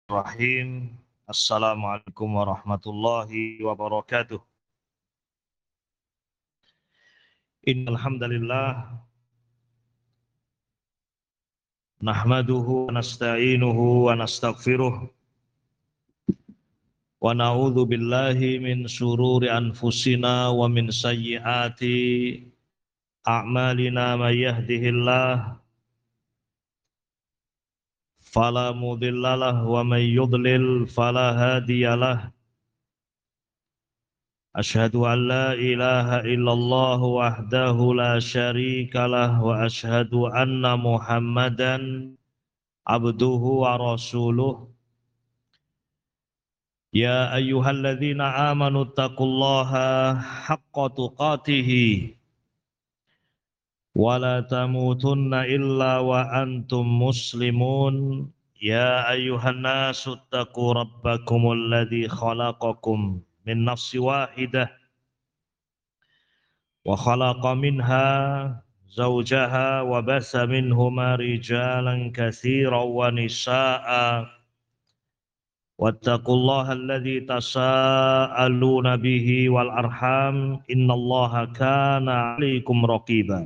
Bismillahirrahmanirrahim. Assalamualaikum warahmatullahi wabarakatuh. Innal hamdalillah nahmaduhu wa nasta'inuhu wa nastaghfiruh wa na'udzu billahi min syururi anfusina wa min sayyiati a'malina may yahdihillah fala mudhillalah wa may yudlil fala hadiyalah. Asyhadu an la ilaha illallah wahdahu la syarika lah wa asyhadu anna Muhammadan abduhu wa rasuluh. Ya ayyuhalladzina amanu taqullaha haqqa tuqatih wa la tamutunna illa wa antum muslimun. Ya ayyuhan nasu taqu rabbakumul ladzi khalaqakum min nafsin wahidah wa khalaqa minha zawjaha wa basa minhuma rijalan katsiran wa nisaa'a wattaqullaha alladzi tasaaluna bihi wal arham innallaha kana 'alaikum raqiba.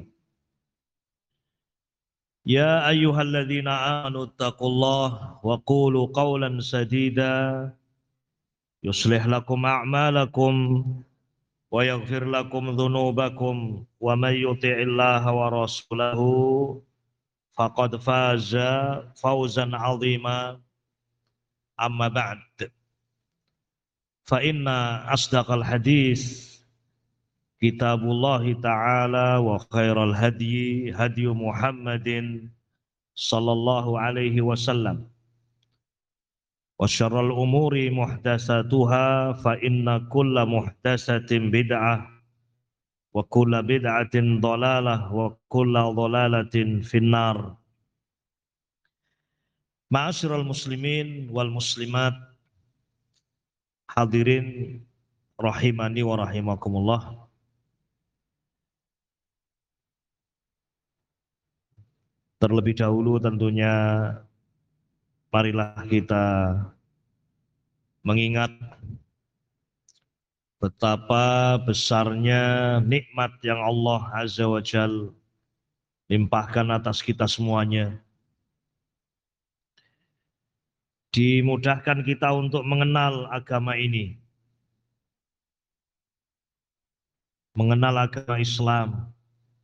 Ya ayyuhalladzina amanu taqullaha wa qulu qawlan sadida yuslih lakum a'malakum wa yaghfir lakum dhunubakum wa may yuti'illaha wa rasulahu faqad faza fawzan 'azima. Amma ba'd, fa inna asdaqal hadis kitabullah ta'ala wa khairal hadyi hadyu Muhammadin sallallahu alaihi wasallam wa syarrul umuri muhdatsatuha fa inna kulla muhdatsatin bid'ah wa kulla bid'atin dhalalah wa kulla dhalalatin finnar. Ma'asyiral muslimin wal muslimat, hadirin rahimani wa rahimakumullah. Terlebih dahulu tentunya marilah kita mengingat betapa besarnya nikmat yang Allah Azza wa Jalla limpahkan atas kita semuanya. Dimudahkan kita untuk mengenal agama ini, mengenal agama Islam.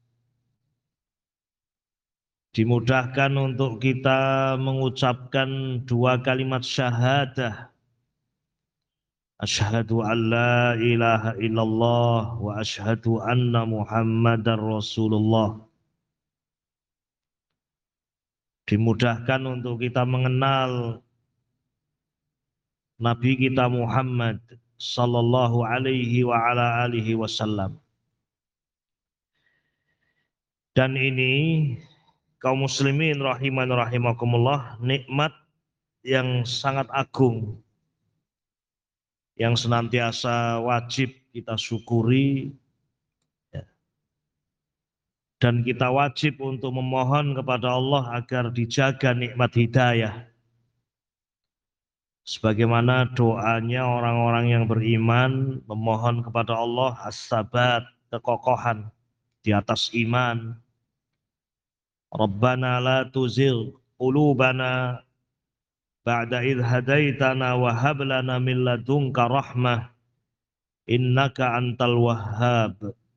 Dimudahkan untuk kita mengucapkan dua kalimat syahadah. Asyhadu an la ilaha illallah wa asyhadu anna Muhammadar Rasulullah. Dimudahkan untuk kita mengenal Nabi kita Muhammad sallallahu alaihi wa ala alihi wasallam. Dan ini kaum muslimin rahiman rahimakumullah, nikmat yang sangat agung yang senantiasa wajib kita syukuri, dan kita wajib untuk memohon kepada Allah agar dijaga nikmat hidayah. Sebagaimana doanya orang-orang yang beriman memohon kepada Allah as-sabat, kekokohan di atas iman. Rabbana la tuzigh qulubana ba'da idh hadaitana wa hab lana min ladunka rahmah innaka antal wahhab.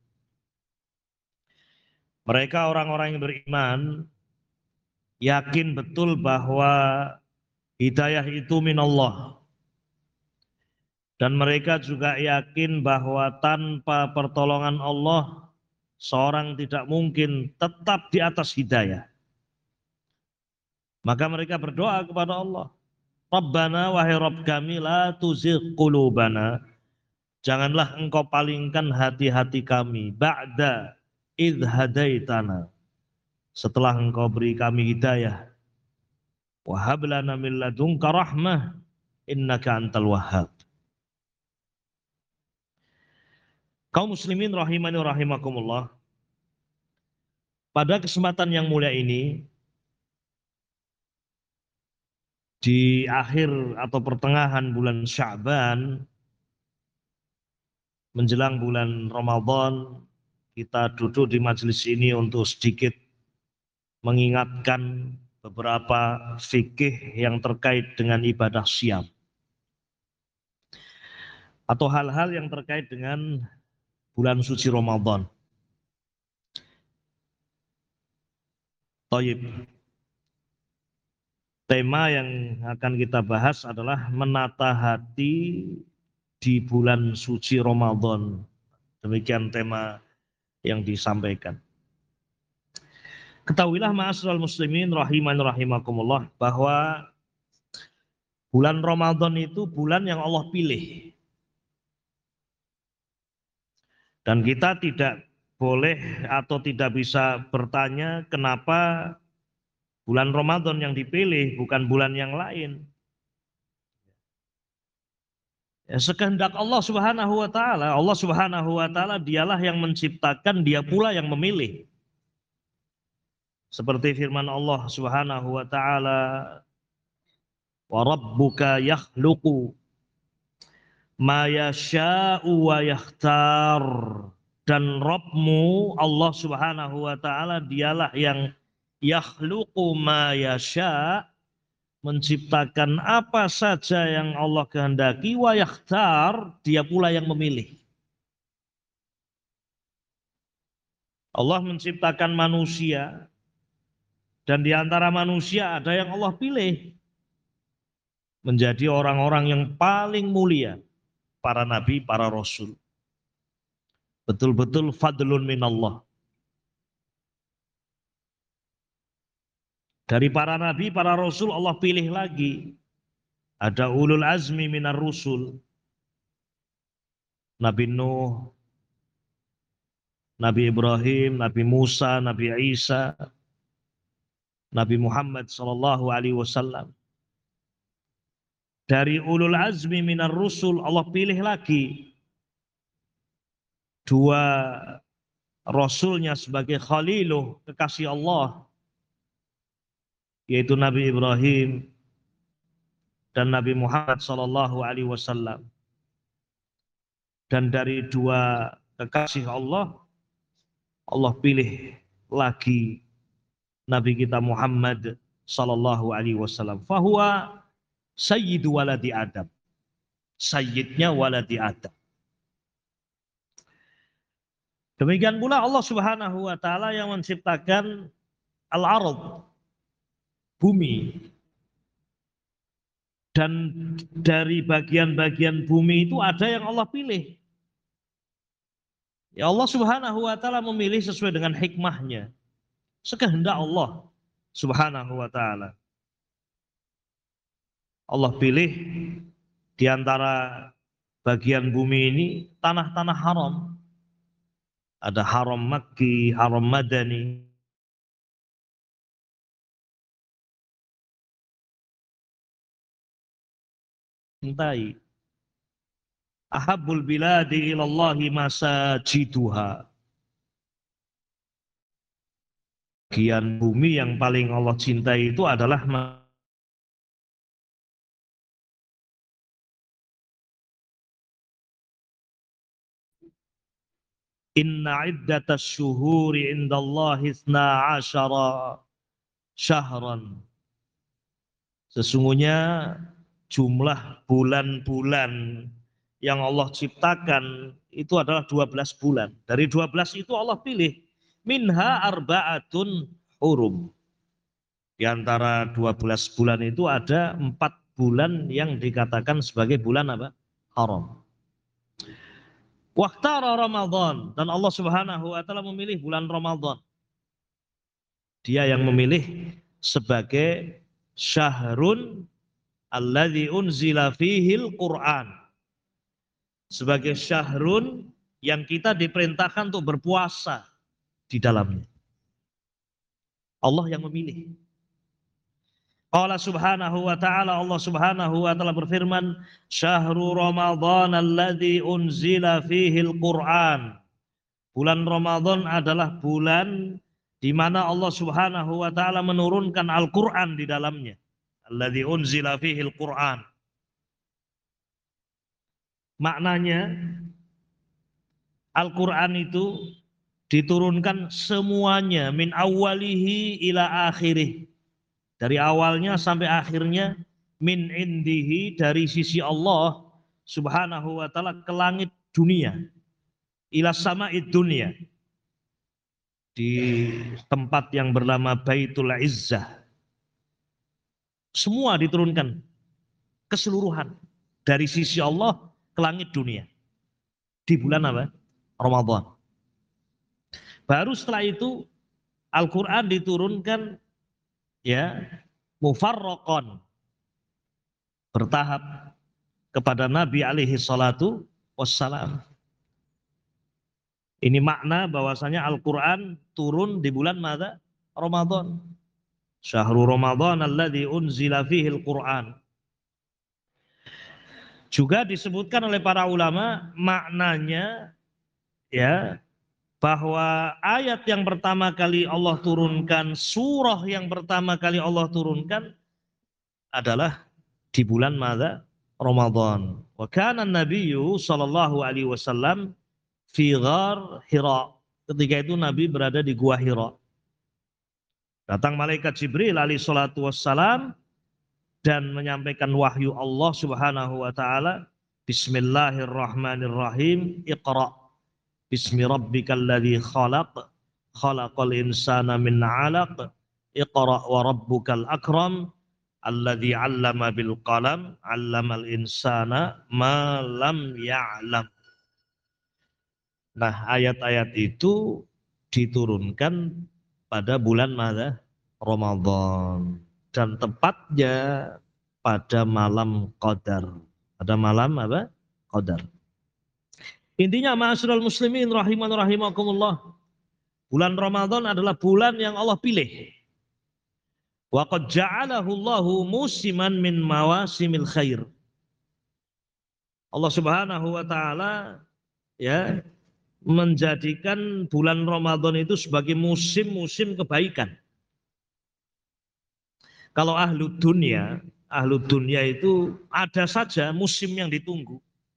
Mereka orang-orang yang beriman yakin betul bahwa hidayah itu minallah. Dan mereka juga yakin bahwa tanpa pertolongan Allah seorang tidak mungkin tetap di atas hidayah. Maka mereka berdoa kepada Allah, Rabbana wahai Rabb kami la tuzigh qulubana, janganlah engkau palingkan hati-hati kami ba'da idh hadaitana, setelah engkau beri kami hidayah. Wa hab lana min ladunka rahmah innaka antal wahhab. Kaum muslimin rahimani wa rahimakumullah, pada kesempatan yang mulia ini di akhir atau pertengahan bulan Sya'ban menjelang bulan Ramadan, kita duduk di majelis ini untuk sedikit mengingatkan beberapa fikih yang terkait dengan ibadah syam atau hal-hal yang terkait dengan bulan suci Ramadan. Thayyib. Tema yang akan kita bahas adalah menata hati di bulan suci Ramadan. Demikian tema yang disampaikan. Ketahuilah ma'asyiral muslimin rahiman rahimakumullah bahwa bulan Ramadan itu bulan yang Allah pilih. Dan kita tidak boleh atau tidak bisa bertanya kenapa bulan Ramadan yang dipilih bukan bulan yang lain. Ya, sekehendak Allah Subhanahu wa taala, Allah Subhanahu wa taala dialah yang menciptakan, dia pula yang memilih. Seperti firman Allah Subhanahu wa taala, "Wa rabbuka yakhluqu ma yasha'u wa yakhtar." Dan Rabbmu Allah Subhanahu wa taala dialah yang yakhluqu ma yasha', menciptakan apa saja yang Allah kehendaki, wa yakhtar, dia pula yang memilih. Allah menciptakan manusia dan di antara manusia ada yang Allah pilih menjadi orang-orang yang paling mulia, para nabi, para rasul. Betul-betul fadlun minallah. Dari para nabi, para rasul Allah pilih lagi. Ada ulul azmi minar rusul. Nabi Nuh, Nabi Ibrahim, Nabi Musa, Nabi Isa, Nabi Muhammad sallallahu alaihi wasallam. Dari ulul azmi minar rusul Allah pilih lagi dua rasulnya sebagai khaliluh, kekasih Allah, yaitu Nabi Ibrahim dan Nabi Muhammad sallallahu alaihi wasallam. Dan dari dua kekasih Allah, Allah pilih lagi Nabi kita Muhammad sallallahu alaihi wasallam. Fahuwa sayyidu waladi Adam. Sayyidnya waladi Adam. Demikian pula Allah Subhanahu wa taala yang menciptakan al-ard, bumi. Dan dari bagian-bagian bumi itu ada yang Allah pilih. Ya Allah Subhanahu wa taala memilih sesuai dengan hikmahnya. Sekehendak Allah Subhanahu wa taala. Allah pilih di antara bagian bumi ini tanah-tanah haram. Ada haram Makki, haram Madani. Cintai. Ahabbul biladi ilallahi masajiduha. Bagian bumi yang paling Allah cintai itu adalah Inna iddatas syuhuri indallahi 12 syahran. Sesungguhnya jumlah bulan-bulan yang Allah ciptakan itu adalah 12 bulan. Dari 12 itu Allah pilih minha arba'atun hurum. Di antara 12 bulan itu ada 4 bulan yang dikatakan sebagai bulan apa? Haram. Waqtara Ramadan, dan Allah Subhanahu wa taala memilih bulan Ramadan. Dia yang memilih sebagai syahrun alladzi unzila fihil Qur'an. Sebagai syahrun yang kita diperintahkan untuk berpuasa di dalamnya. Allah yang memilih. Allah Subhanahu wa taala, Allah Subhanahu wa taala berfirman, "Syahrul Ramadan alladzi unzila fihil Qur'an." Bulan Ramadan adalah bulan di mana Allah Subhanahu wa taala menurunkan Al-Qur'an di dalamnya. alladzi unzila fihil Qur'an. Maknanya Al-Qur'an itu diturunkan semuanya min awwalihi ila akhirih. Dari awalnya sampai akhirnya min indihi dari sisi Allah Subhanahu wa taala ke langit dunia. Ila sama'id dunia. Di tempat yang bernama Baitul Izzah. Semua diturunkan keseluruhan dari sisi Allah ke langit dunia. Di bulan apa? Ramadan. Baru setelah itu Al-Qur'an diturunkan ya mufarraqan bertahap kepada Nabi alaihi salatu wassalam. Ini makna bahwasanya Al-Qur'an turun di bulan mana? Ramadan. Syahrul Ramadan alladzi unzila fihil Qur'an. Juga disebutkan oleh para ulama maknanya ya bahwa ayat yang pertama kali Allah turunkan, surah yang pertama kali Allah turunkan adalah di bulan mana? Ramadan. Wa kana an-nabiyyu sallallahu alaihi wasallam fi ghar Hira. Ketika itu Nabi berada di gua Hira. Datang malaikat Jibril alaihi salatu wassalam dan menyampaikan wahyu Allah Subhanahu wa taala, Bismillahirrahmanirrahim, Iqra bismi rabbikal ladzi khalaq, khalaqal insana min 'alaq, Iqra wa rabbukal akram, alladzi 'allama bil qalam, 'allamal insana ma lam ya'lam. Nah, ayat-ayat itu diturunkan pada bulan mana? Ramadan. Dan tepatnya pada malam Qadar. Pada malam apa? Qadar. Intinya ma'asyiral muslimin rahiman rahimakumullah. Bulan Ramadan adalah bulan yang Allah pilih. Wa qad ja'alahu Allahu musiman min mawasimil khair. Allah Subhanahu wa taala ya menjadikan bulan Ramadan itu sebagai musim-musim kebaikan. Kalau ahlu dunia itu ada saja musim yang ditunggu.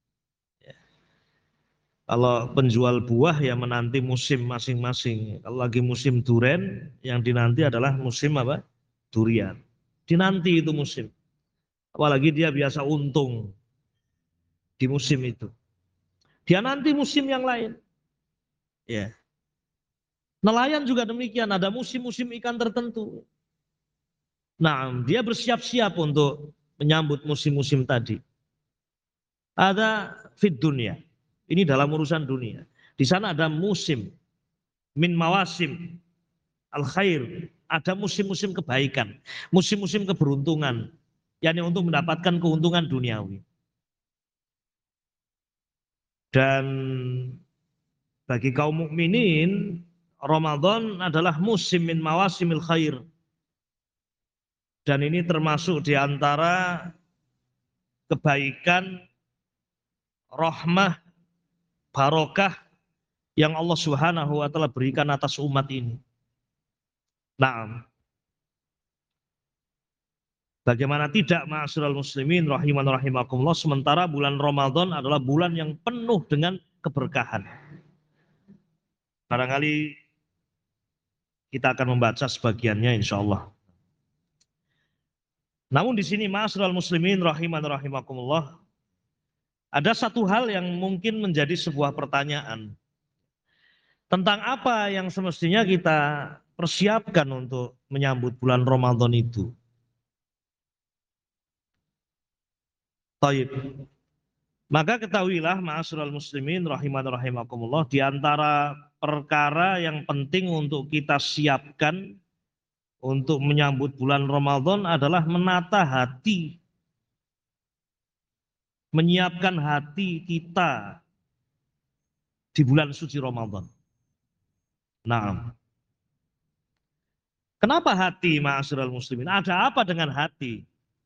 Kalau penjual buah ya menanti musim masing-masing. Kalau lagi musim duren, yang dinanti adalah musim apa? Durian. Dinanti itu musim. Apalagi dia biasa untung di musim itu. Dia nanti musim yang lain. Ya. Nelayan juga demikian, ada musim-musim ikan tertentu. Nah, dia bersiap-siap untuk menyambut musim-musim tadi. Ada fit dunia. Ini dalam urusan dunia. Di sana ada musim min mawasim al khair, ada musim-musim kebaikan, musim-musim keberuntungan, yakni untuk mendapatkan keuntungan duniawi. Dan bagi kaum mukminin, Ramadan adalah musim min mawasimil khair. Dan ini termasuk di antara kebaikan, rahmah, barokah yang Allah Subhanahu wa taala berikan atas umat ini. Nah, bagaimana tidak ma'asyiral muslimin rahiman rahimakumullah, sementara bulan Ramadan adalah bulan yang penuh dengan keberkahan. Barangkali kita akan membaca sebagiannya insyaallah. Namun di sini ma'asyiral muslimin rahiman rahimakumullah, ada satu hal yang mungkin menjadi sebuah pertanyaan. Tentang apa yang semestinya kita persiapkan untuk menyambut bulan Ramadan itu. Taib. Maka ketahuilah ma'asyiral muslimin rahiman rahimakumullah, di antara perkara yang penting untuk kita siapkan untuk menyambut bulan Ramadan adalah menata hati. Menyiapkan hati kita di bulan suci Ramadan. Nah, kenapa hati ma'asyiral muslimin? Ada apa dengan hati?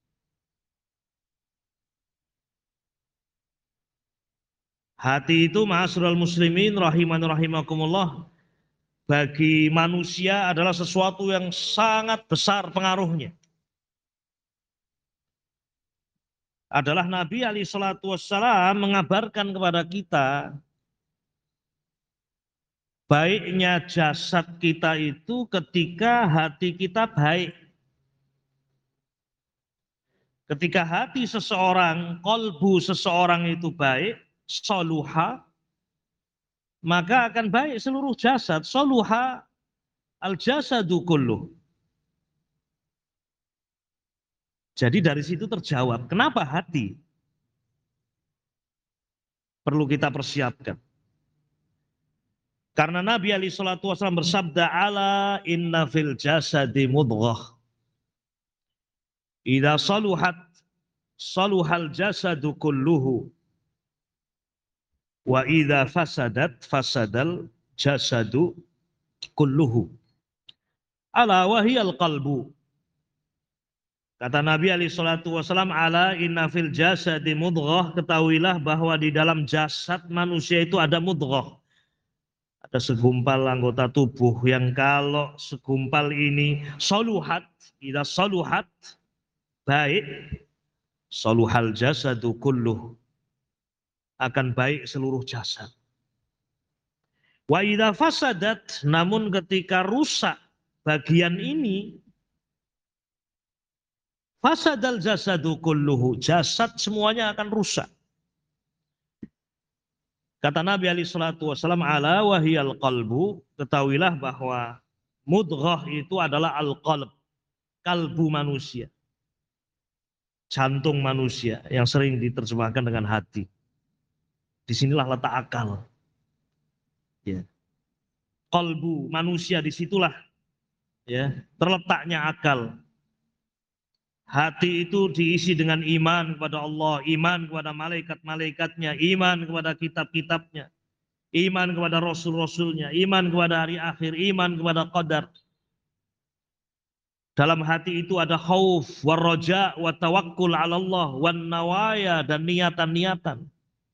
Hati itu ma'asyiral muslimin rahiman rahimakumullah, bagi manusia adalah sesuatu yang sangat besar pengaruhnya. adalah Nabi alaihi salatu wassalam mengabarkan kepada kita baiknya jasad kita itu ketika hati kita baik. Ketika hati seseorang, kolbu seseorang itu baik, soluha, maka akan baik seluruh jasad. Soluha al jasadu kulluh. Jadi dari situ terjawab, kenapa hati perlu kita persiapkan? Karena Nabi alaihi salatu wasallam bersabda, ala inna fil jasadi mudghah. Idza saluhat saluhal jasadu kulluhu wa idza fasadat fasadal jasadu kulluhu. Ala wahiyal qalbu. Kata Nabi alaihi salatu wasallam, ala inna fil jasadi mudghah, ketahuilah bahwa di dalam jasad manusia itu ada mudghah. Ada segumpal anggota tubuh yang kalau segumpal ini soluhat, idza soluhat baik, soluhal jasadu kulluh, akan baik seluruh jasad. Wa idza fasadat, namun ketika rusak bagian ini, fasadal jasadu kulluhu, jasad semuanya akan rusak. Kata Nabi alaihi salatu wasallam, ala wahiyal qalbu, ketahuilah bahwa mudghah itu adalah al-qalb, kalbu manusia. Jantung manusia yang sering diterjemahkan dengan hati. Disinilah letak akal. Ya. Qalbu manusia, disitulah ya terletaknya akal. Hati itu diisi dengan iman kepada Allah, iman kepada malaikat-malaikatnya, iman kepada kitab-kitabnya, iman kepada rasul-rasulnya, iman kepada hari akhir, iman kepada qadar. Dalam hati itu ada khauf, warraja, wa tawakkul ala Allah, wan nawaya, dan niatan-niatan.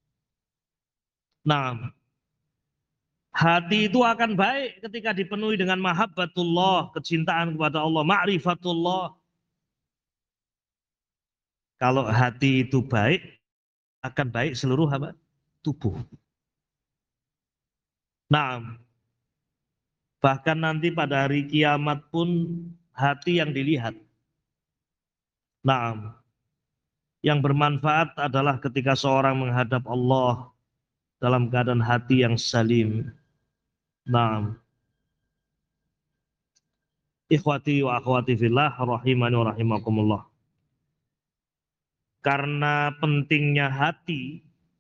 Nah, hati itu akan baik ketika dipenuhi dengan mahabbatullah, kecintaan kepada Allah, ma'rifatullah. Kalau hati itu baik, akan baik seluruh apa? Tubuh. Nah, bahkan nanti pada hari kiamat pun hati yang dilihat. Nah, yang bermanfaat adalah ketika seorang menghadap Allah dalam keadaan hati yang salim. Nah, ikhwati wa akhwati fillah, rahimani wa rahimakumullah. Karena pentingnya hati,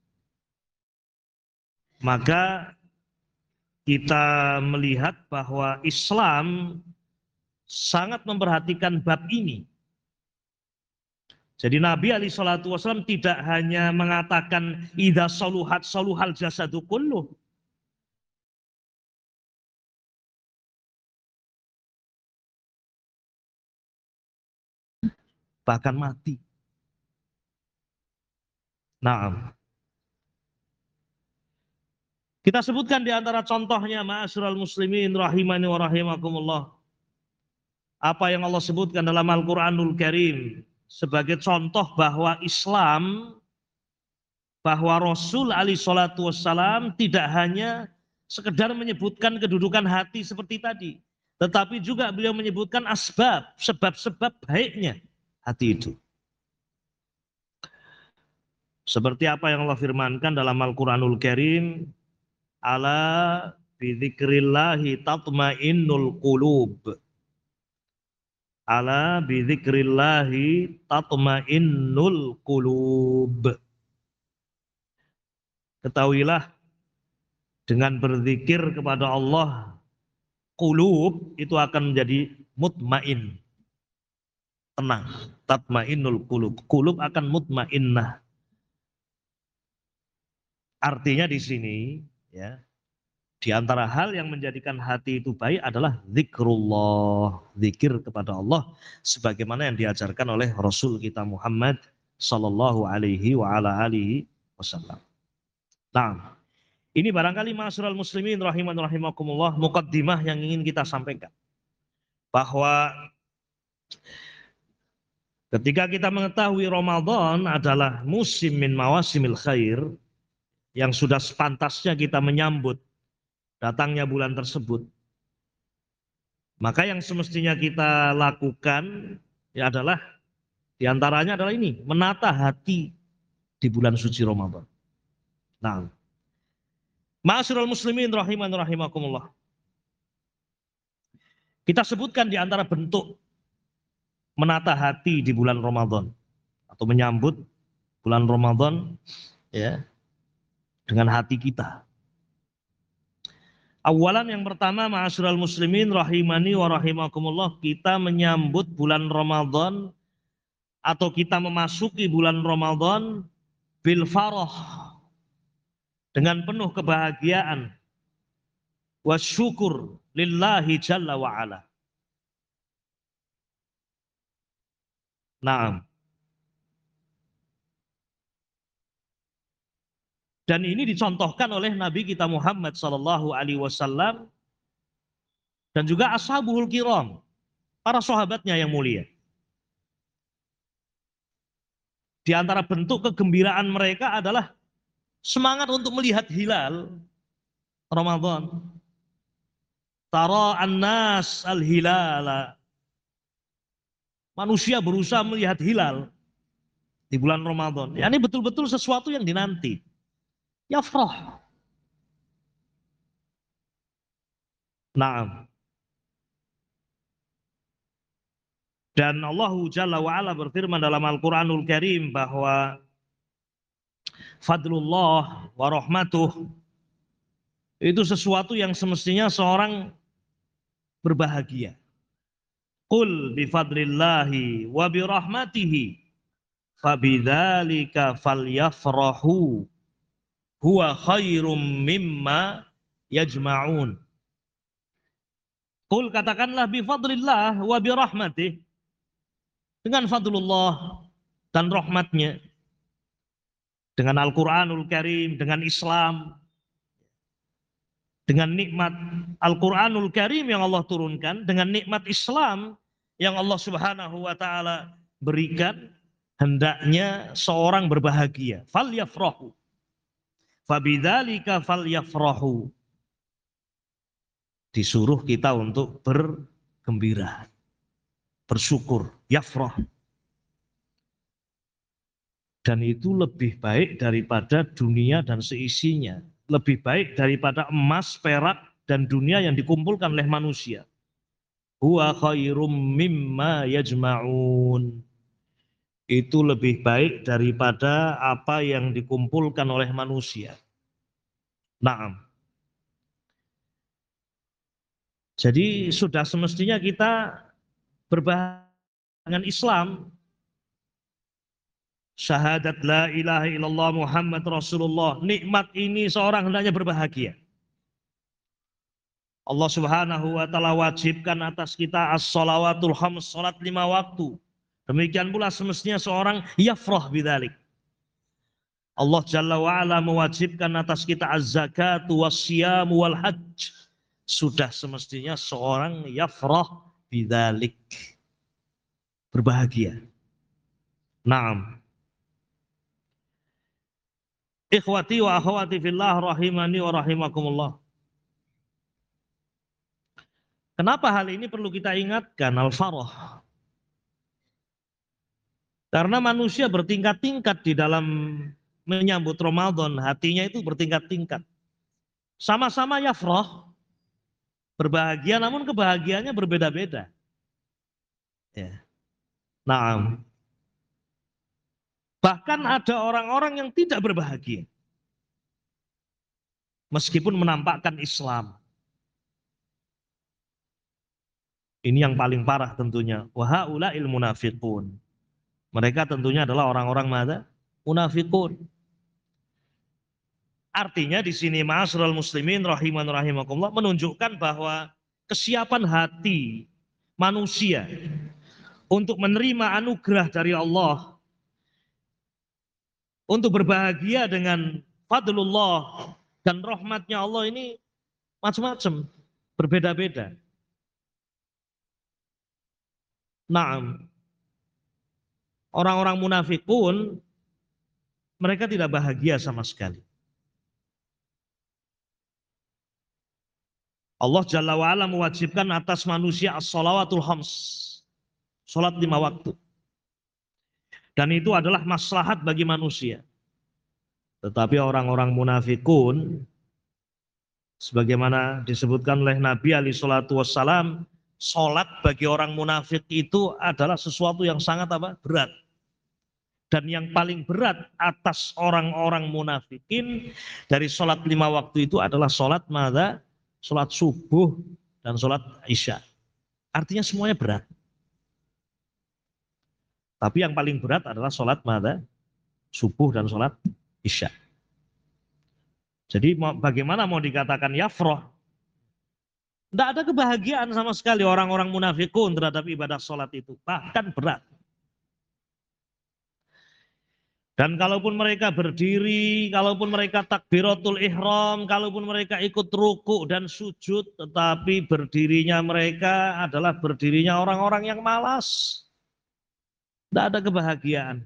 maka kita melihat bahwa Islam sangat memperhatikan bab ini. Jadi Nabi alaihi salatu wasallam tidak hanya mengatakan idza saluhat saluhal jasadu kulluh. Bahkan mati. Nah, kita sebutkan di antara contohnya, ma'asyiral muslimin rahimani wa rahimakumullah, apa yang Allah sebutkan dalam Al-Qur'anul Karim sebagai contoh bahwa Islam, bahwa Rasul alaihi salatu wassalam tidak hanya sekedar menyebutkan kedudukan hati seperti tadi, tetapi juga beliau menyebutkan asbab, sebab-sebab baiknya hati itu. Seperti apa yang Allah firmankan dalam Al-Qur'anul Karim, ala bidzikrillahi tatmainnul qulub. Ala bidzikrillahi tatmainnul qulub. Ketahuilah, dengan berzikir kepada Allah, qulub itu akan menjadi mutmain, tenang. Tatmainnul qulub. Qulub akan mutmainnah. Artinya di sini, ya, di antara hal yang menjadikan hati itu baik adalah zikrullah, zikir kepada Allah, sebagaimana yang diajarkan oleh Rasul kita Muhammad sallallahu alaihi wa ala alihi wasallam. Nah, ini barangkali ma'asyiral muslimin rahiman rahimakumullah, muqaddimah yang ingin kita sampaikan. Bahwa Ketika kita mengetahui Ramadan adalah musim min mawasimil khair, yang sudah sepantasnya kita menyambut datangnya bulan tersebut, maka yang semestinya kita lakukan ya adalah diantaranya adalah ini, menata hati di bulan suci Ramadan. Nah, ma'asyiral muslimin rahiman rahimakumullah. Kita sebutkan di antara bentuk menata hati di bulan Ramadan atau menyambut bulan Ramadan ya dengan hati kita. Awalan yang pertama ma'asyiral muslimin rahimani wa rahimakumullah, kita menyambut bulan Ramadan atau kita memasuki bulan Ramadan bil farah, dengan penuh kebahagiaan, wasyukur lillahi jalla wa ala. Naam. Dan ini dicontohkan oleh Nabi kita Muhammad sallallahu alaihi wasallam dan juga ashabul kiram, para sahabatnya yang mulia. Di antara bentuk kegembiraan mereka adalah semangat untuk melihat hilal Ramadan. Tara an-nas al-hilala. Manusia berusaha melihat hilal di bulan Ramadan. Ya, ini betul-betul sesuatu yang dinanti. Yafrah. Naam. Dan Allah Jalla wa'ala berfirman dalam Al-Quranul Karim bahwa fadlullah wa rahmatuh itu sesuatu yang semestinya seorang berbahagia. Qul bifadlillahi wa birahmatihi fabidzalika falyafrahu huwa khairum mimma yajma'un. Qul, katakanlah, bifadlillah wa birahmatih, dengan fadlullah dan rahmatnya, dengan Al-Quranul Karim, dengan Islam, dengan nikmat Al-Quranul Karim yang Allah turunkan, dengan nikmat Islam yang Allah Subhanahu wa ta'ala berikan, hendaknya seorang berbahagia. Falyafrahu. Fabidzalika falyafrahu. Disuruh kita untuk bergembira, bersyukur, yafrah. Dan itu lebih baik daripada dunia dan seisinya. Lebih baik daripada emas, perak, dan dunia yang dikumpulkan oleh manusia. Huwa khairum mimma yajma'un. Itu lebih baik daripada apa yang dikumpulkan oleh manusia. Naam. Jadi sudah semestinya kita berbahagia dengan Islam. Syahadat la ilaha illallah Muhammad Rasulullah. Nikmat ini seorang hendaknya berbahagia. Allah Subhanahu wa ta'ala wajibkan atas kita as-shalawatul khams, salat 5 waktu. Demikian pula semestinya seorang yafrah bidzalik. Allah Jalla wa ala mewajibkan atas kita az-zakatu was-siyam wal hajj. Sudah semestinya seorang yafrah bidzalik. Berbahagia. Naam. Ikhwati wa akhwati fillah rahimani wa rahimakumullah. Kenapa hal ini perlu kita ingatkan? Al-farah. Karena manusia bertingkat-tingkat di dalam menyambut Ramadan. Hatinya itu bertingkat-tingkat. Sama-sama yafrah. Berbahagia, namun kebahagiaannya berbeda-beda. Ya. Nah, bahkan ada orang-orang yang tidak berbahagia. Meskipun menampakkan Islam. Ini yang paling parah tentunya. Wa haula'il munafiqun. Mereka tentunya adalah orang-orang mana? Munafiqun. Artinya di sini ma'asyiral muslimin rahiman rahimakumullah menunjukkan bahwa kesiapan hati manusia untuk menerima anugerah dari Allah, untuk berbahagia dengan fadlullah dan rahmatnya Allah ini macam-macam, berbeda-beda. Naam. Orang-orang munafik pun mereka tidak bahagia sama sekali. Allah Jalla wa'ala mewajibkan atas manusia as-salawatul khams. Salat 5 waktu. Dan itu adalah maslahat bagi manusia. Tetapi orang-orang munafikun, sebagaimana disebutkan oleh Nabi alaihi salatu wassalam, salat bagi orang munafik itu adalah sesuatu yang sangat berat. Dan yang paling berat atas orang-orang munafikin dari salat 5 waktu itu adalah salat madza? Salat subuh dan salat isya. Artinya semuanya berat. Tapi yang paling berat adalah salat madza? Subuh dan salat isya. Jadi bagaimana mau dikatakan yafroh? Tidak ada kebahagiaan sama sekali orang-orang munafikun terhadap ibadah sholat itu. Bahkan berat. Dan kalaupun mereka berdiri, kalaupun mereka takbiratul ihram, kalaupun mereka ikut ruku dan sujud, tetapi berdirinya mereka adalah berdirinya orang-orang yang malas. Tidak ada kebahagiaan.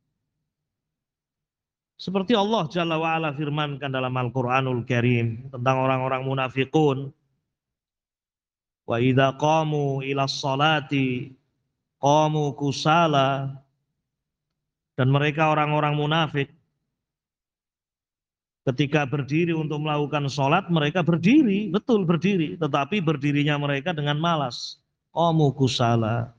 Seperti Allah Jalla wa'ala firmankan dalam Al-Quranul Karim tentang orang-orang munafikun. Wa idza qamu ila sholati qamu kusala. Dan mereka orang-orang munafik ketika berdiri untuk melakukan sholat, mereka berdiri, betul berdiri, tetapi berdirinya mereka dengan malas. Qamu kusala.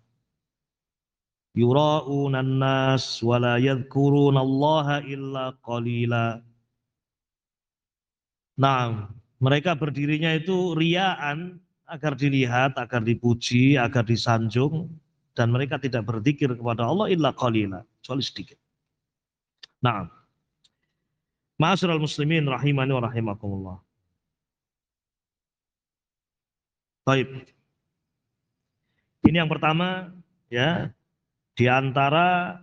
Yura'unan nas wa la yadhkurunallaha illa qalila. Nah, mereka berdirinya itu riaan agar dilihat, agar dipuji, agar disanjung, dan mereka tidak berzikir kepada Allah illa qalila, kecuali sedikit. Nah, ma'asyiral muslimin rahimani wa rahimakumullah. Baik. Ini yang pertama ya, di antara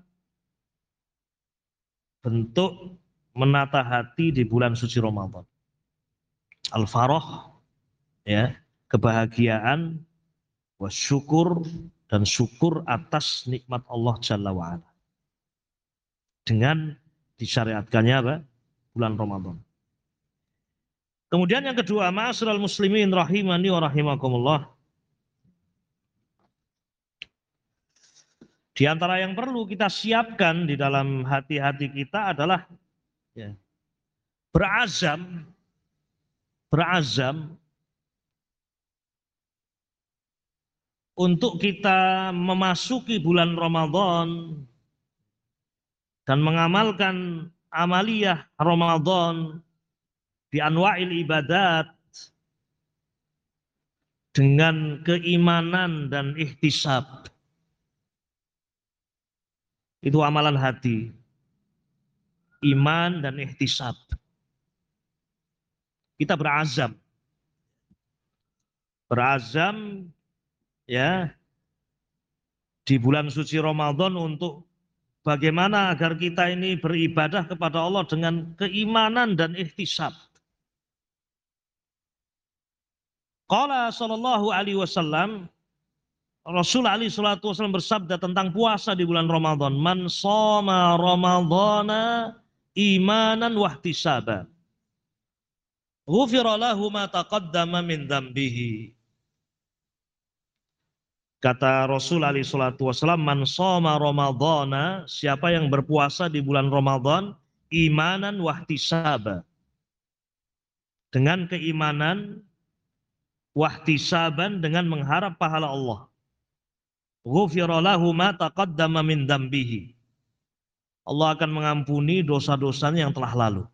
bentuk menata hati di bulan suci Ramadan. Al-farah ya, kebahagiaan, wasyukur dan syukur atas nikmat Allah Jalla wa'ala. Dengan disyariatkannya bulan Ramadan. Kemudian yang kedua, ma'asyiral muslimin rahimani wa rahimakumullah. Di antara yang perlu kita siapkan di dalam hati-hati kita adalah ya, berazam untuk kita memasuki bulan Ramadan dan mengamalkan amaliyah Ramadan di anwa'il ibadat dengan keimanan dan ihtisab. Itu amalan hati. Iman dan ihtisab. Kita berazam ya di bulan suci Ramadan untuk bagaimana agar kita ini beribadah kepada Allah dengan keimanan dan ihtisab. Qala sallallahu alaihi wasallam, Rasul alaihi salatu wasallam bersabda tentang puasa di bulan Ramadan, man shoma ramadhana imanan wahtisaba ghufira lahu ma taqaddama min dzambihi. Kata Rasul alaihi salatu wasallam, man shoma ramadhana, siapa yang berpuasa di bulan Ramadan imanan wahtisaba, dengan keimanan, wahtisaban dengan mengharap pahala Allah. Ghufira lahu ma taqaddama min dzambihi. Allah akan mengampuni dosa-dosanya yang telah lalu.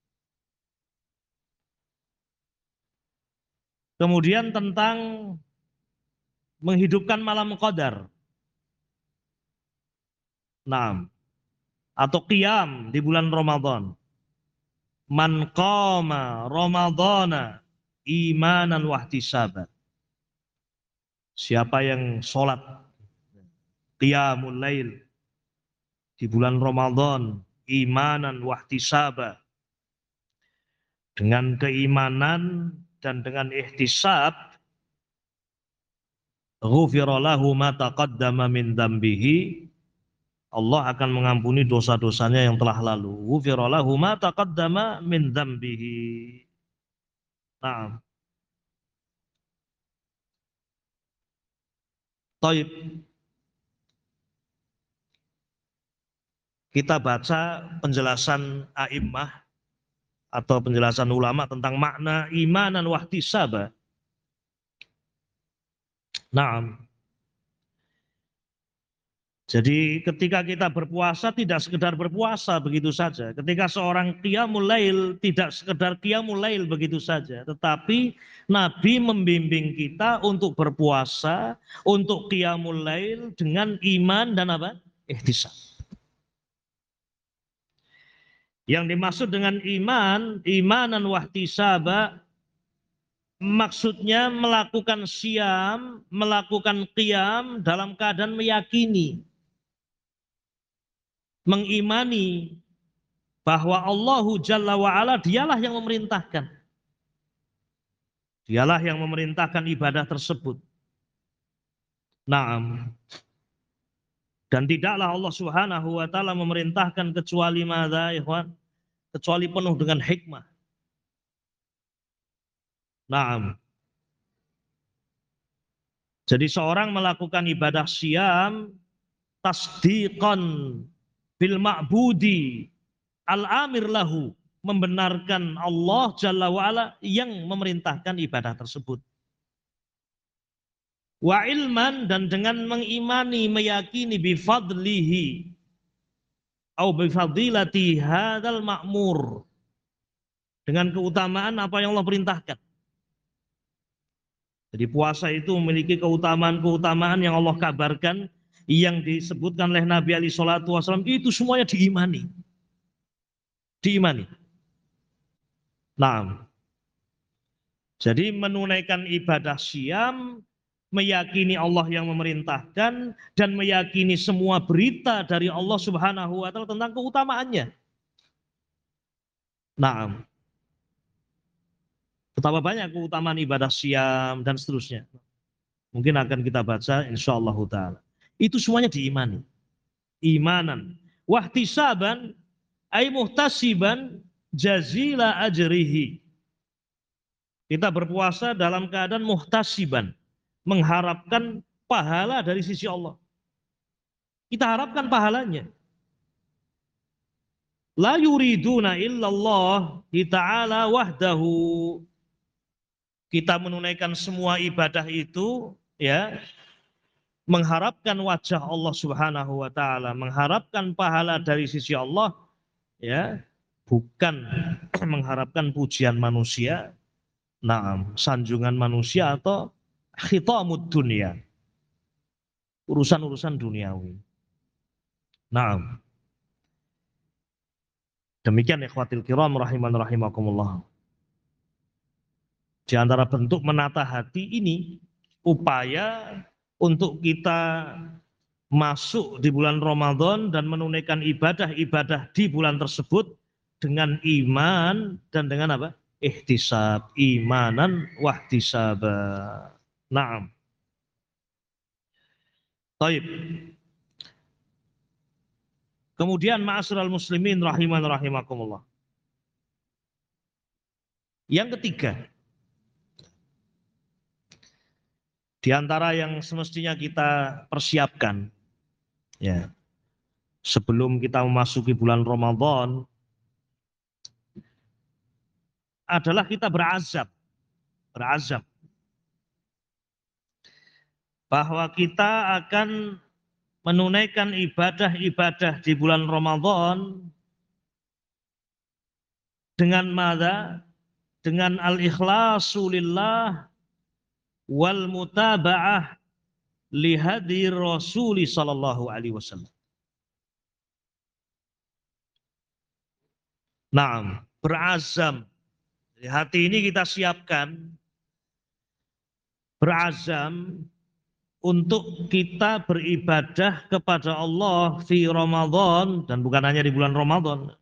Kemudian tentang menghidupkan malam qadar. Nah, atau qiyam di bulan Ramadan. Man qama ramadhana imanan wahtisaban. Siapa yang sholat qiyamul lail di bulan Ramadan imanan wahtisaba, dengan keimanan dan dengan ihtisab, ghufira lahu ma taqaddama min dzambihi, Allah akan mengampuni dosa-dosanya yang telah lalu. Ghufira lahu ma taqaddama min dzambihi. Nah, taib. Kita baca penjelasan a'immah atau penjelasan ulama tentang makna iman dan wahtisaba. Nah, jadi ketika kita berpuasa tidak sekedar berpuasa begitu saja. Ketika seorang qiyamul lail tidak sekedar qiyamul lail begitu saja. Tetapi Nabi membimbing kita untuk berpuasa, untuk qiyamul lail dengan iman dan apa? Ihtisab. Yang dimaksud dengan iman, imanan wahtisaba, maksudnya melakukan siam, melakukan qiyam dalam keadaan meyakini, mengimani bahwa Allahu Jalla wa'ala dialah yang memerintahkan. Dialah yang memerintahkan ibadah tersebut. Naam. Dan tidaklah Allah Subhanahu wa taala memerintahkan kecuali madza, ikhwan? Kecuali penuh dengan hikmah. Naam. Jadi seorang melakukan ibadah siam tasdiqan bil ma'budi al-amir lahu, membenarkan Allah Jalla wa'ala yang memerintahkan ibadah tersebut. Wa ilman, dan dengan mengimani, meyakini bifadlihi au bifadilati hadzal ma'mur, dengan keutamaan apa yang Allah perintahkan. Jadi puasa itu memiliki keutamaan-keutamaan yang Allah kabarkan, yang disebutkan oleh Nabi alaihi salatu wasallam, itu semuanya diimani. Diimani. Nah, jadi menunaikan ibadah siam, meyakini Allah yang memerintahkan, dan meyakini semua berita dari Allah Subhanahu wa taala tentang keutamaannya. Nah, betapa banyak keutamaan ibadah siam dan seterusnya. Mungkin akan kita baca insyaallah taala. Itu semuanya diimani. Imanan. Wahtisaban ay muhtasiban jazila ajrihi. Kita berpuasa dalam keadaan muhtasiban, mengharapkan pahala dari sisi Allah. Kita harapkan pahalanya. La yuriduna illallah ta'ala wahdahu. Kita menunaikan semua ibadah itu, ya, mengharapkan wajah Allah Subhanahu wa taala, mengharapkan pahala dari sisi Allah, ya, bukan mengharapkan pujian manusia, sanjungan manusia atau khitamud dunia, urusan-urusan duniawi. Demikian ikhwatil kiram rahiman rahimakumullah. Di antara bentuk menata hati ini, upaya untuk kita masuk di bulan Ramadan dan menunaikan ibadah-ibadah di bulan tersebut dengan iman dan dengan apa? Ihtisab, imanan wahtisab. Naam. Taib. Kemudian ma'asyiral muslimin rahiman rahimakumullah. Yang ketiga, di antara yang semestinya kita persiapkan, ya, sebelum kita memasuki bulan Ramadan, adalah kita berazam bahwa kita akan menunaikan ibadah-ibadah di bulan Ramadan dengan madza? Dengan al-ikhlasu lillah wal mutaba'ah li hadi Rasul sallallahu alaihi wasallam. Naam, berazam. Hati ini kita siapkan, berazam untuk kita beribadah kepada Allah fi Ramadan, dan bukan hanya di bulan Ramadan.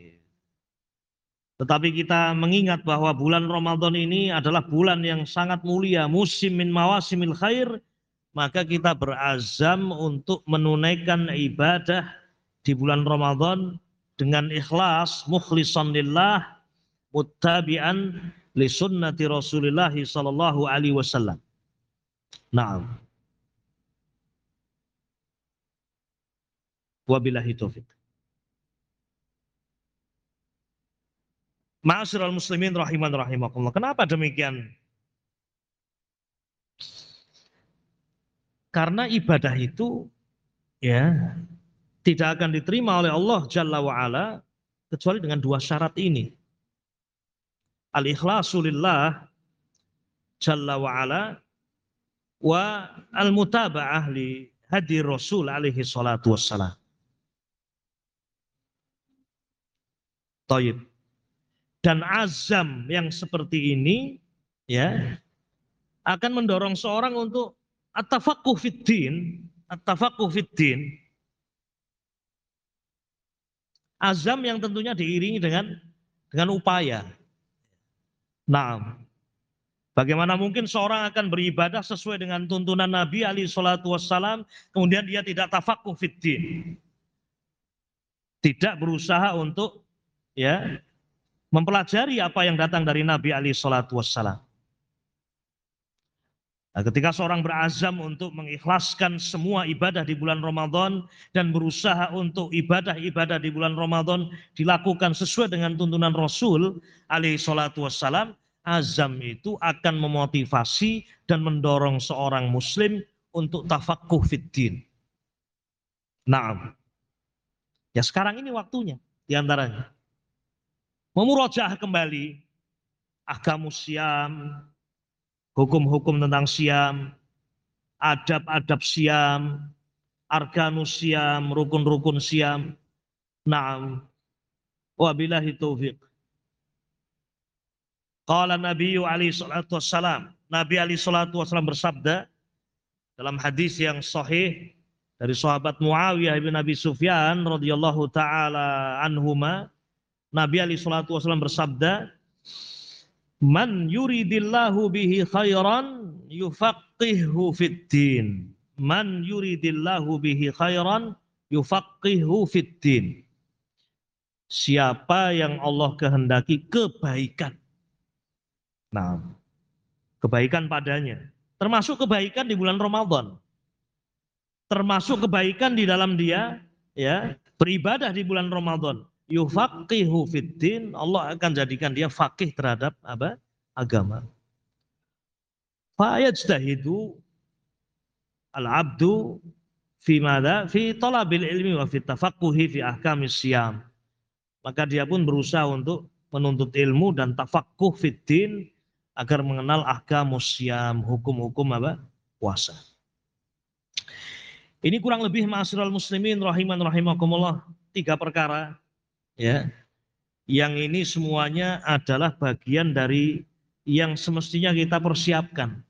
Tetapi kita mengingat bahwa bulan Ramadan ini adalah bulan yang sangat mulia, musim min mawasimil khair, maka kita berazam untuk menunaikan ibadah di bulan Ramadan dengan ikhlas, mukhlishan lillah, muttabi'an li sunnati Rasulillah sallallahu alaihi wasallam. Naam. Wabillahi taufik. Ma'asyiral muslimin rahiman rahimakumullah. Kenapa demikian? Karena ibadah itu ya tidak akan diterima oleh Allah Jalla wa Ala kecuali dengan dua syarat ini. Al-ikhlasu lillah Jalla wa Ala wa al-mutaba'ah li hadi Rasul alaihi salatu wassalam. Taib. Dan azam yang seperti ini ya akan mendorong seorang untuk at-tafaqquh fid-din, at-tafaqquh fid-din. Azam yang tentunya diiringi dengan upaya. Nah, bagaimana mungkin seorang akan beribadah sesuai dengan tuntunan Nabi alaihi salatu wassalam, kemudian dia tidak tafaqquh fid-din. Tidak berusaha untuk ya mempelajari apa yang datang dari Nabi alaihi salatu wassalam. Nah, ketika seorang berazam untuk mengikhlaskan semua ibadah di bulan Ramadan dan berusaha untuk ibadah-ibadah di bulan Ramadan dilakukan sesuai dengan tuntunan Rasul alaihi salatu wassalam, azam itu akan memotivasi dan mendorong seorang muslim untuk tafaqquh fiddin. Nah, ya sekarang ini waktunya diantaranya. Memurajaah kembali ahkamus syiyam, hukum-hukum tentang syiyam, adab-adab syiyam, arkanus syiyam, rukun-rukun syiyam. Naam. Wabillahi taufiq. Qala Nabi alaihi salatu wassalam. Nabi alaihi salatu wassalam bersabda dalam hadis yang sahih dari sahabat Muawiyah bin Abi Sufyan radhiyallahu taala anhuma. Nabi alaihi salatu wassalam bersabda, "Man yuridillahu bihi khairan yufaqqihhu fid-din." Man yuridillahu bihi khairan yufaqqihhu fid-din. Siapa yang Allah kehendaki kebaikan. Nah, kebaikan padanya. Termasuk kebaikan di bulan Ramadan. Termasuk kebaikan di dalam dia ya beribadah di bulan Ramadan. Yufaqihu fiddin, Allah akan jadikan dia faqih terhadap apa? Agama. Fayajtahidu al-abdu fi madza? Fi talabil ilmi wa fi tafaqquhi fi ahkamis syiyam. Maka dia pun berusaha untuk menuntut ilmu dan tafaqquh fiddin agar mengenal ahkamus syiyam, hukum-hukum apa? Puasa. Ini kurang lebih ma'asyiral muslimin rahiman rahimakumullah 3 perkara ya. Yang ini semuanya adalah bagian dari yang semestinya kita persiapkan.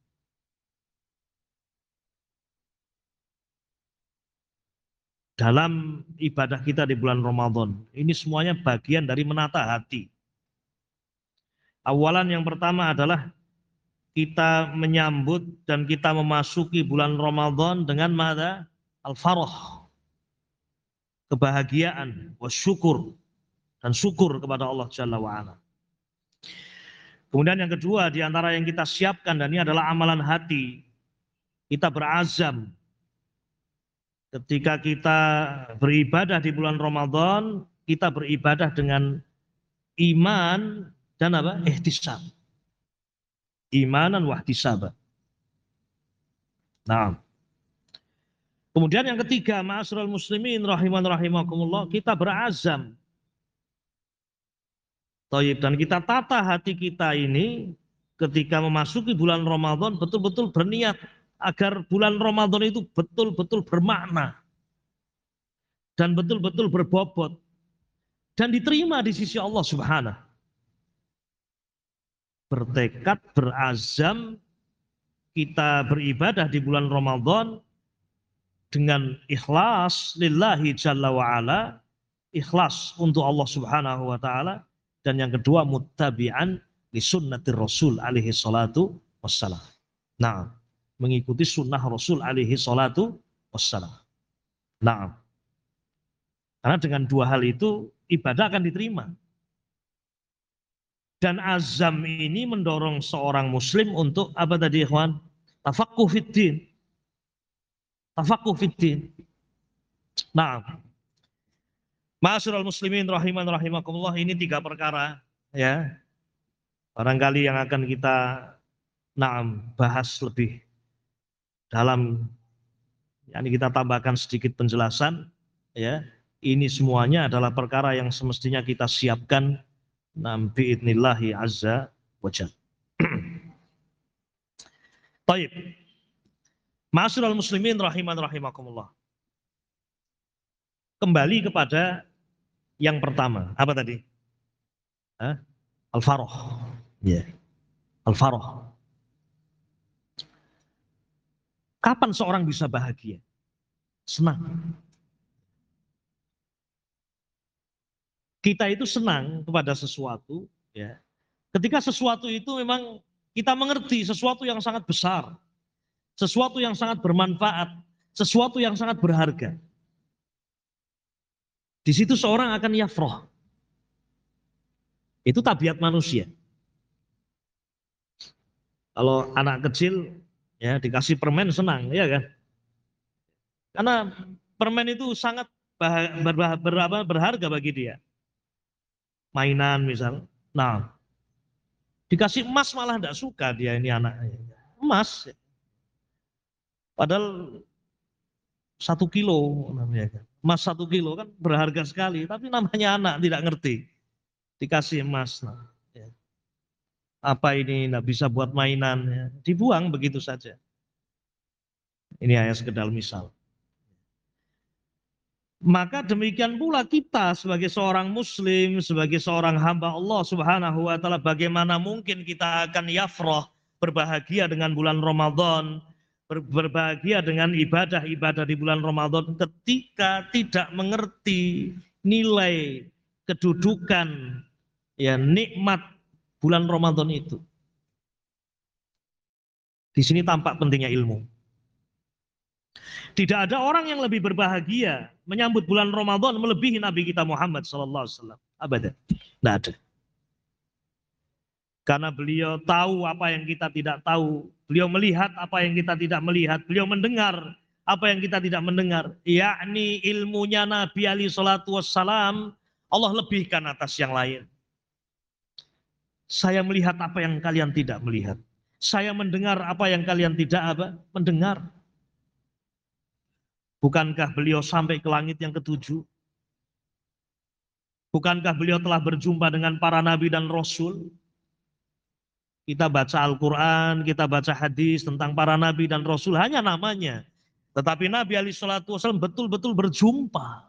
Dalam ibadah kita di bulan Ramadan. Ini semuanya bagian dari menata hati. Awalan yang pertama adalah kita menyambut dan kita memasuki bulan Ramadan dengan mada al-farah, kebahagiaan, wasyukur, dan syukur kepada Allah Jalla wa'ala. Kemudian yang kedua, di antara yang kita siapkan, dan ini adalah amalan hati, kita berazam ketika kita beribadah di bulan Ramadan, kita beribadah dengan iman dan apa? Ihtisab. Imanan wa ihtisaban. Nah. Kemudian yang ketiga, ma'asyiral muslimin rahiman rahimakumullah, kita berazam. Taib, dan kita tata hati kita ini ketika memasuki bulan Ramadan betul-betul berniat agar bulan Ramadan itu betul-betul bermakna dan betul-betul berbobot dan diterima di sisi Allah Subhanahu. Bertekad, berazam kita beribadah di bulan Ramadan dengan ikhlas lillahi jalla wa'ala, ikhlas untuk Allah Subhanahu wa ta'ala, dan yang kedua muttabi'an li sunnatir Rasul alaihi salatu wassalam. Nah, mengikuti sunnah Rasul alaihi salatu wassalam. Nah, karena dengan dua hal itu ibadah akan diterima. Dan azam ini mendorong seorang muslim untuk apa tadi ikhwan? Tafaqquh fiddin. Tafaqquh fiddin. Nah, ma'asyiral muslimin rahiman rahimakumullah, ini tiga perkara ya. Barangkali yang akan kita bahas lebih dalam, yakni kita tambahkan sedikit penjelasan ya. Ini semuanya adalah perkara yang semestinya kita siapkan biidnillahi azza wa jalla. Baik. Ma'asyiral muslimin rahiman rahimakumullah. Kembali kepada yang pertama, apa tadi? Al-farah. Ya. Al-farah. Kapan seorang bisa bahagia? Senang. Kita itu senang kepada sesuatu, ya. Ketika sesuatu itu memang kita mengerti sesuatu yang sangat besar, sesuatu yang sangat bermanfaat, sesuatu yang sangat berharga. Di situ seorang akan yafrah. Itu tabiat manusia. Kalau anak kecil ya dikasih permen senang, ya kan? Karena permen itu sangat berharga bagi dia. Mainan misal. Nah, dikasih emas malah tidak suka dia ini anaknya. Emas. Padahal 1 kilo namanya. Emas 1 kilo kan berharga sekali. Tapi namanya anak tidak ngerti. Dikasih emas. Nah, ya. Apa ini tidak bisa buat mainan. Ya. Dibuang begitu saja. Ini hanya sekedar misal. Maka demikian pula kita sebagai seorang muslim, sebagai seorang hamba Allah subhanahu wa ta'ala, bagaimana mungkin kita akan yafrah, berbahagia dengan bulan Ramadan, berbahagia dengan ibadah-ibadah di bulan Ramadan ketika tidak mengerti nilai kedudukan ya nikmat bulan Ramadan itu. Di sini tampak pentingnya ilmu. Tidak ada orang yang lebih berbahagia menyambut bulan Ramadan melebihi Nabi kita Muhammad SAW. Abadan. Tidak ada. Karena beliau tahu apa yang kita tidak tahu. Beliau melihat apa yang kita tidak melihat. Beliau mendengar apa yang kita tidak mendengar. Yakni ilmunya Nabi alaihi salatu wassalam Allah lebihkan atas yang lain. Saya melihat apa yang kalian tidak melihat. Saya mendengar apa yang kalian tidak mendengar. Bukankah beliau sampai ke langit yang ke-7? Bukankah beliau telah berjumpa dengan para nabi dan rasul? Kita baca Al-Quran, kita baca hadis tentang para nabi dan rasul, hanya namanya. Tetapi Nabi alaihi salatu wasallam betul-betul berjumpa.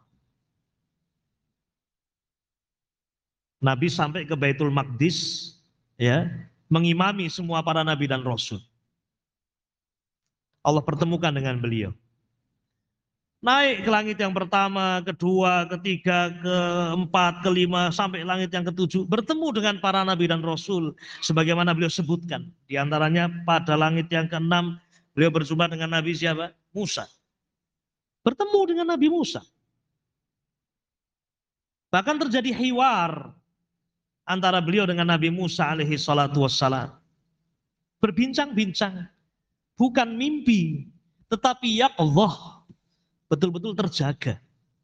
Nabi sampai ke Baitul Maqdis, ya, mengimami semua para nabi dan rasul. Allah pertemukan dengan beliau. Naik ke langit yang pertama, kedua, ketiga, keempat, kelima, sampai langit yang ke-7. Bertemu dengan para nabi dan rasul. Sebagaimana beliau sebutkan. Di antaranya pada langit yang ke-6, beliau berjumpa dengan Nabi siapa? Musa. Bertemu dengan Nabi Musa. Bahkan terjadi hiwar antara beliau dengan Nabi Musa alaihi salatu wassalam. Berbincang-bincang. Bukan mimpi. Tetapi ya Allah, betul-betul terjaga.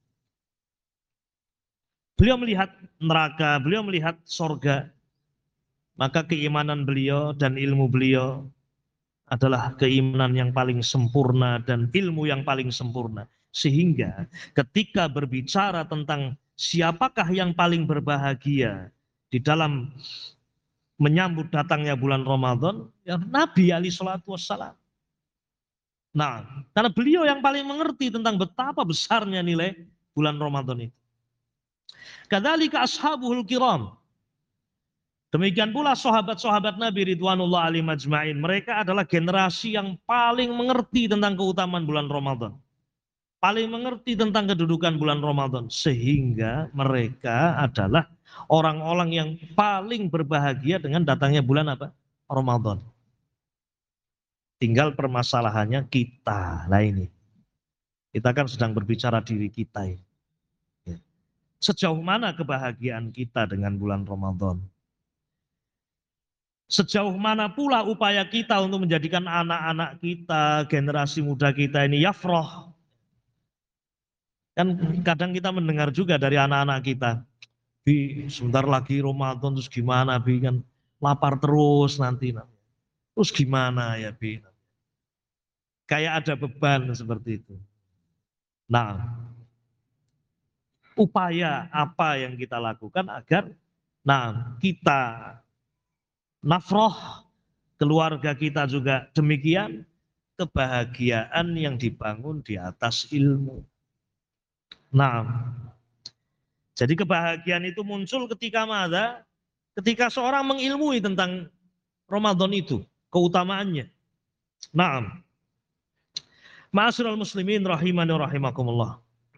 Beliau melihat neraka, beliau melihat sorga. Maka keimanan beliau dan ilmu beliau adalah keimanan yang paling sempurna dan ilmu yang paling sempurna. Sehingga ketika berbicara tentang siapakah yang paling berbahagia di dalam menyambut datangnya bulan Ramadan, ya Nabi alaihi salatu wassalam. Nah, karena beliau yang paling mengerti tentang betapa besarnya nilai bulan Ramadan itu. Kadzalika ashabuhul kiram. Demikian pula sahabat-sahabat Nabi ridwanullah alaihim ajmain. Mereka adalah generasi yang paling mengerti tentang keutamaan bulan Ramadan. Paling mengerti tentang kedudukan bulan Ramadan. Sehingga mereka adalah orang-orang yang paling berbahagia dengan datangnya bulan apa? Ramadan. Tinggal permasalahannya kita. Nah ini, kita kan sedang berbicara diri kita ini. Ya. Sejauh mana kebahagiaan kita dengan bulan Ramadan? Sejauh mana pula upaya kita untuk menjadikan anak-anak kita, generasi muda kita ini yafroh. Kan kadang kita mendengar juga dari anak-anak kita, Bi, sebentar lagi Ramadan terus gimana, Bi, kan lapar terus nanti. Terus gimana ya, Bi? Kayak ada beban seperti itu. Nah, upaya apa yang kita lakukan agar kita nafroh, keluarga kita juga demikian, kebahagiaan yang dibangun di atas ilmu. Nah, jadi kebahagiaan itu muncul ketika mana? Ketika seorang mengilmui tentang Ramadan itu, keutamaannya. Nah, ma'asyiral muslimin rahimani rahimakumullah.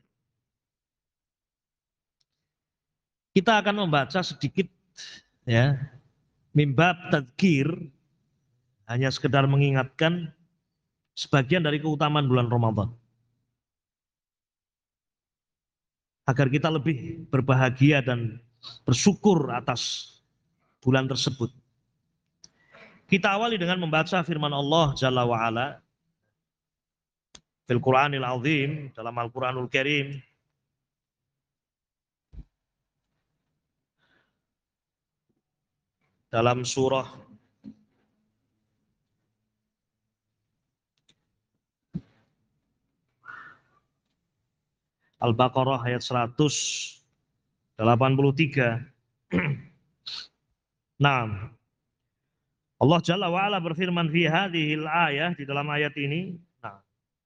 Kita akan membaca sedikit ya, mimbab tadzkir, hanya sekedar mengingatkan sebagian dari keutamaan bulan Ramadan. Agar kita lebih berbahagia dan bersyukur atas bulan tersebut. Kita awali dengan membaca firman Allah Jalla wa'ala fil Qur'anil Azim, dalam Al-Qur'anul Karim. Dalam surah Al-Baqarah ayat 183. Nah, Allah Jalla wa'ala berfirman fi hadhil ayah, di dalam ayat ini. Nah,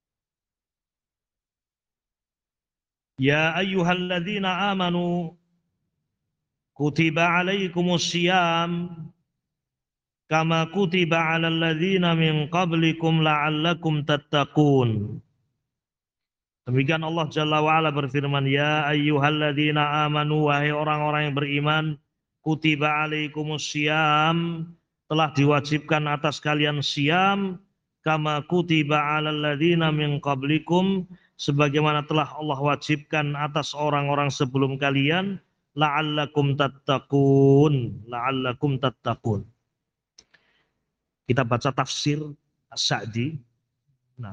ya ayyuhalladzina amanu kutiba alaikumus syiyam kama kutiba alal ladzina min qablikum la'allakum tattaqun. Demikian Allah Jalla wa'ala berfirman, ya ayyuhalladzina amanu, wahai orang-orang yang beriman, kutiba alaikumus syiyam, telah diwajibkan atas kalian syiyam, kama kutiba alal ladzina min qablikum, sebagaimana telah Allah wajibkan atas orang-orang sebelum kalian, la'allakum tattaqun, la'allakum tattaqun. Kita baca tafsir As-Sa'di. Nah,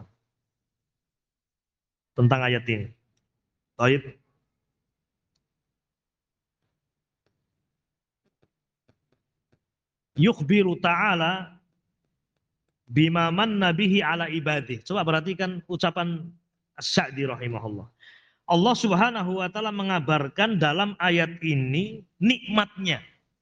tentang ayat ini. Baik. Yukhbiru ta'ala bima manna bihi ala ibadih. Coba perhatikan ucapan As-Sa'di rahimahullah. Allah Subhanahu wa taala mengabarkan dalam ayat ini nikmatnya.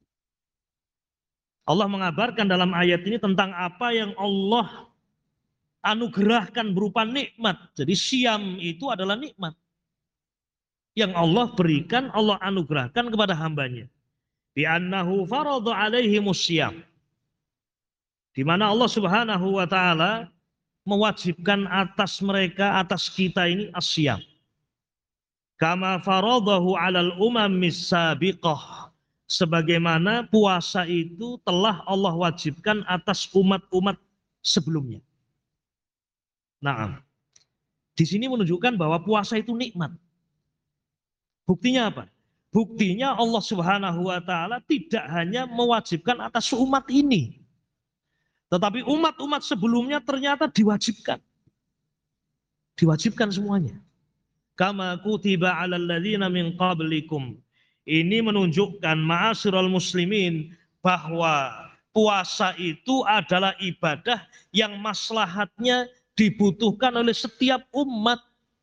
Allah mengabarkan dalam ayat ini tentang apa yang Allah anugerahkan berupa nikmat. Jadi syiyam itu adalah nikmat yang Allah berikan, Allah anugerahkan kepada hambanya. Bi annahu faradha alaihimus syiyam. Di mana Allah Subhanahu wa taala mewajibkan atas mereka, atas kita ini as-syiyam. Kama faradahu 'alal umamis sabiqah. Sebagaimana puasa itu telah Allah wajibkan atas umat-umat sebelumnya. Nah, di sini menunjukkan bahwa puasa itu nikmat. Buktinya apa? Buktinya Allah Subhanahu wa taala tidak hanya mewajibkan atas umat ini, tetapi umat-umat sebelumnya ternyata diwajibkan. Diwajibkan semuanya. Kama kutiba 'alal ladzina min qablikum. Ini menunjukkan ma'asyiral muslimin bahwa puasa itu adalah ibadah yang maslahatnya dibutuhkan oleh setiap umat.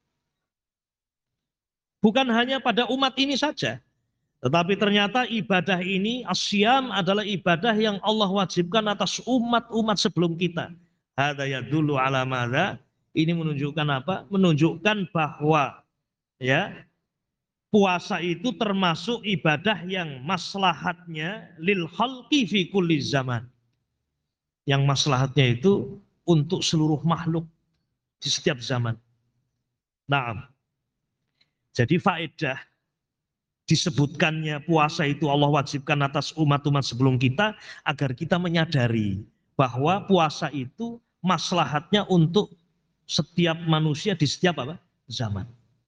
Bukan hanya pada umat ini saja. Tetapi ternyata ibadah ini, asyam, adalah ibadah yang Allah wajibkan atas umat-umat sebelum kita. Hadza yadullu ala madza? Ini menunjukkan apa? Menunjukkan bahwa ya, puasa itu termasuk ibadah yang maslahatnya lil khalqi fi kulli zaman. Yang maslahatnya itu untuk seluruh makhluk di setiap zaman. Nah, jadi faedah disebutkannya puasa itu Allah wajibkan atas umat-umat sebelum kita agar kita menyadari bahwa puasa itu maslahatnya untuk setiap manusia di setiap apa? Zaman.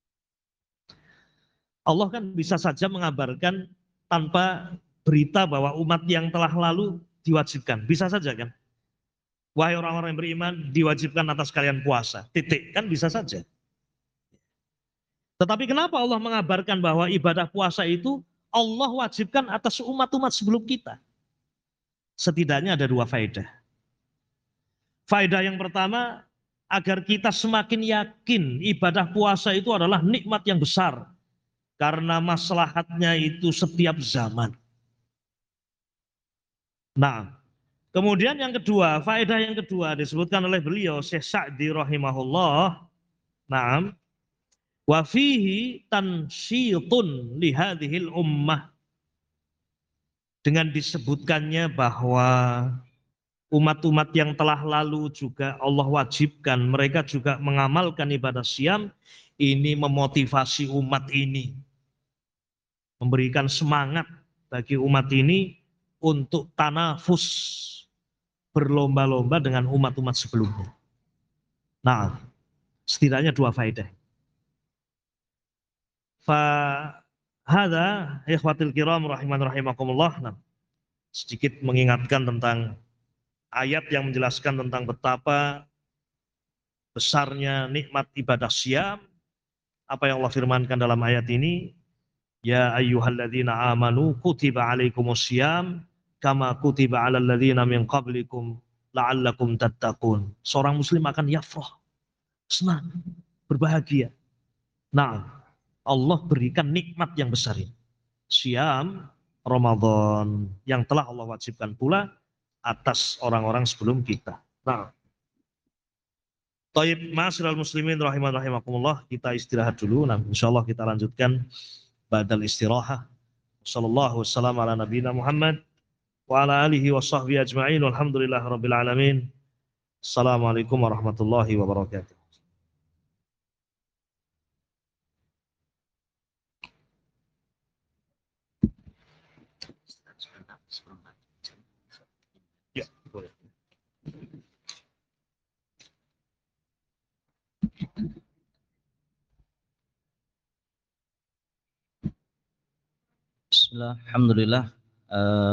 Allah kan bisa saja mengabarkan tanpa berita bahwa umat yang telah lalu diwajibkan. Bisa saja kan? Wahai orang-orang yang beriman, diwajibkan atas kalian puasa. Titik, kan bisa saja. Tetapi kenapa Allah mengabarkan bahwa ibadah puasa itu Allah wajibkan atas umat-umat sebelum kita? Setidaknya ada dua faedah. Faedah yang pertama, agar kita semakin yakin ibadah puasa itu adalah nikmat yang besar. Karena maslahatnya itu setiap zaman. Nah, kemudian yang kedua, faedah yang kedua disebutkan oleh beliau Syekh Sa'di rahimahullah. Naam, wa fihi tansyitun li hadhil ummah, dengan disebutkannya bahwa umat-umat yang telah lalu juga Allah wajibkan mereka juga mengamalkan ibadah siam, ini memotivasi umat ini, memberikan semangat bagi umat ini untuk tanafus, berlomba-lomba dengan umat-umat sebelumnya. Nah, setidaknya dua faedah. Fahada ikhwatil kiram rahiman rahimakumullah. Nah, sedikit mengingatkan tentang ayat yang menjelaskan tentang betapa besarnya nikmat ibadah siam. Apa yang Allah firmankan dalam ayat ini? Ya ayyuhalladzina amanu kutiba alaikumus syiyam kama kutiba alal ladzina min qablikum la'allakum tattaqun. Seorang muslim akan yafrah, senang, berbahagia. Nah, Allah berikan nikmat yang besar ini. Syiyam Ramadan yang telah Allah wajibkan pula atas orang-orang sebelum kita. Nah, Taib ma'asyiral muslimin rahiman rahimakumullah, kita istirahat dulu. Nah, insyaallah kita lanjutkan badal istirahah. Sallallahu wasallam ala nabiyina Muhammad wa ala alihi wa sahbihi ajma'in. Walhamdulillahi rabbil alamin. Assalamualaikum warahmatullahi wabarakatuh. Ya, boleh. Bismillah, alhamdulillah.